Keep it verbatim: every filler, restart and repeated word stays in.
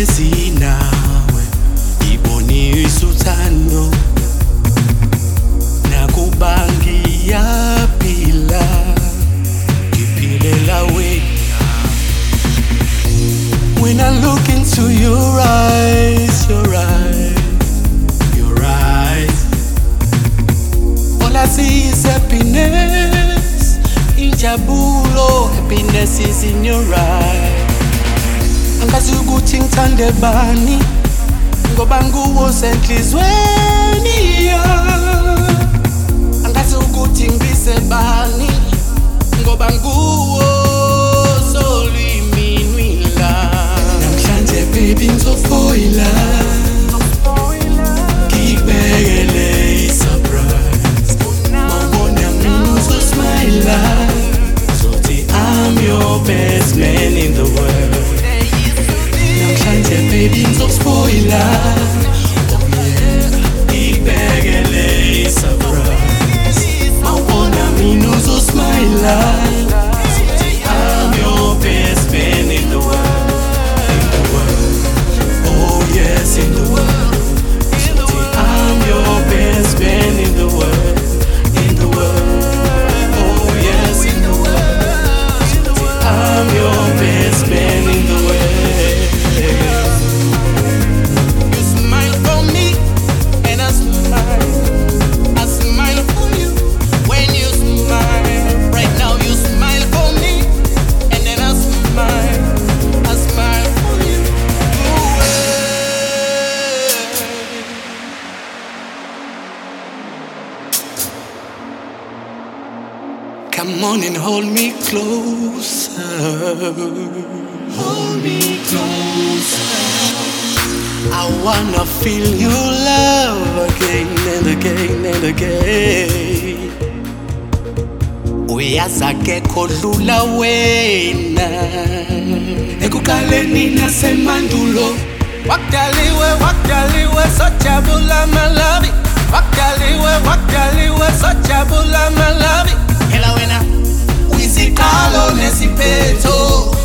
ngihlezi nawe ngibonisa uthando nakuba ngiyaphila ngiphilela wena. When I look into your eyes, your eyes, your eyes, all I see is happiness, injabulo, happiness is in your eyes. Angazi ukuthi ngithande bani ngoba nguwe senhlizweni ya. Angazi ukuthi ngibise bani ngoba nguwe solwimi la. Namhlanje baby ngizofoila ngibekele i-surprise mawubona mina uzosmile sothi I'm your best man in the world. Namhlanje baby ngizokufoila oh yeah ngibekele i-surprise mawubona mina uzosmile sothi I'm your best man in the world. In the world, oh yes, in the world, sothi I'm your best man in the world. In the world, oh yes, in the world, sothi I'm your best man in the world. You smile for me, and I smile. I smile for you when you smile. Right now you smile for me, and then I smile. I smile for you. Come on and hold me closer. Hold me closer. I wanna feel your love again and again and again. Uyazi akekho dlula wena ekukaleni nasemandulo. Wakudaliwe wakudaliwe sojabula malavi. Wakudaliwe wakudaliwe sojabula malavi. Hela wena uyisiqalo nesiphetho.